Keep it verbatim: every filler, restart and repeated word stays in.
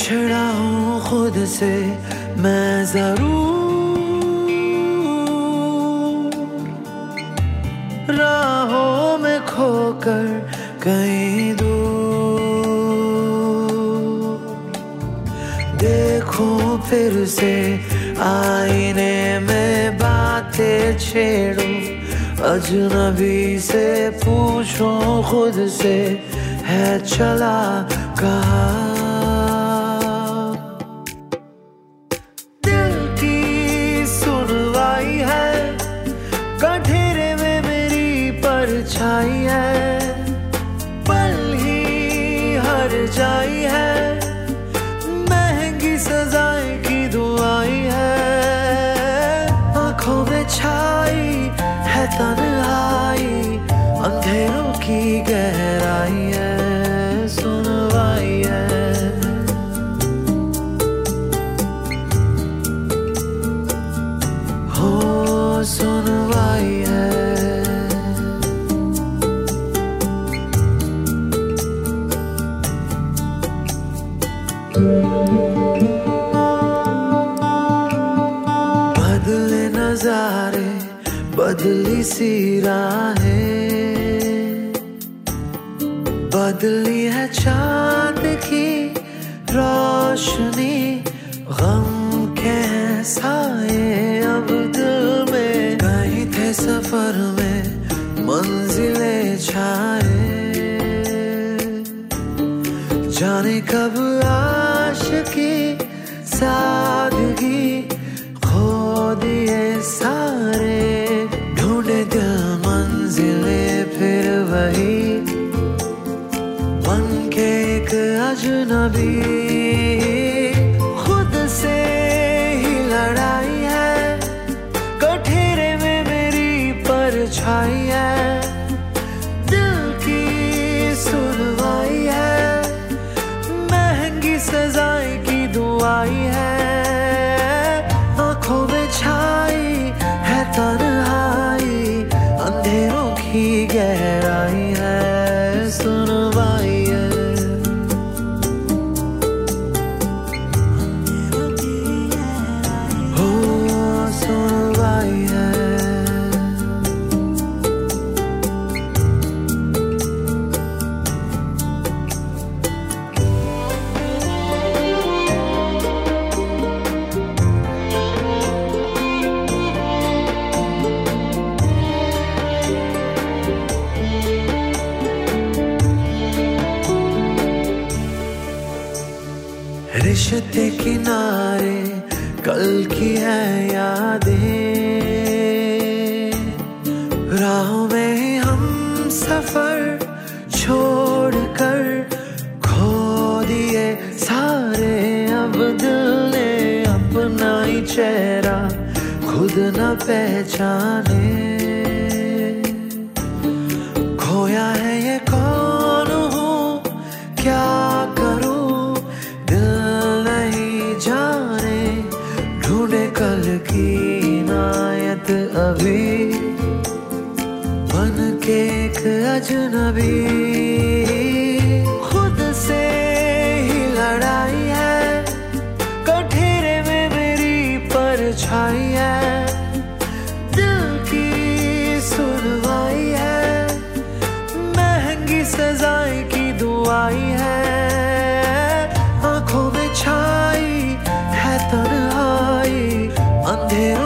बिछड़ा हूँ खुद से मैं जरूर, राहों में खोकर कहीं दूर। देखूं फिर से आईने में बातें छेड़ूं, अजनबी से पूछूं खुद से है चला कहाँ। दिल की सुनवाई है, गठेरे में मेरी परछाई है, पल ही हर जाई है, महंगी सजाएं की दुआई है। आंखों में छाई है तन्हाई, अंधेरों की गहराई है, सुनवाई है। हो सुनवाई है। बदले नजारे बदली सी राहें, बदली है चांद की रोशनी, गम के साए अब दिल में। कहीं थे सफर में मंजिले छाए, जाने कब आशिकी सादगी खो दिए सारे। ढूंढे दिल मंजिले फिर वही बन के एक अजनबी। खुद से ही लड़ाई है, गठेरे में मेरी परछाई है, दिल की सुनवाई है, महंगी सजाएं की दुआई है। आंखों में छाई है तन्हाई, अंधेरों की गहराई है, सुनवाई है। हो सुनवाई है। रिश्ते किनारे कल की है यादें, राहों में ही हम सफर छोड़कर खो दिए सारे। अब दिल ने अपना ही चेहरा खुद न पहचाने, खोया है ये कौन हूँ क्या करूँ जाने। ढूंढे कल की इनायत अभी बन के एक अजनबी। खुद से ही लड़ाई है, गठेरे में मेरी परछाई है, दिल की सुनवाई है, महंगी सजाएं की दुआई है। आंखों में छाई है तन्हाई, अंधेरों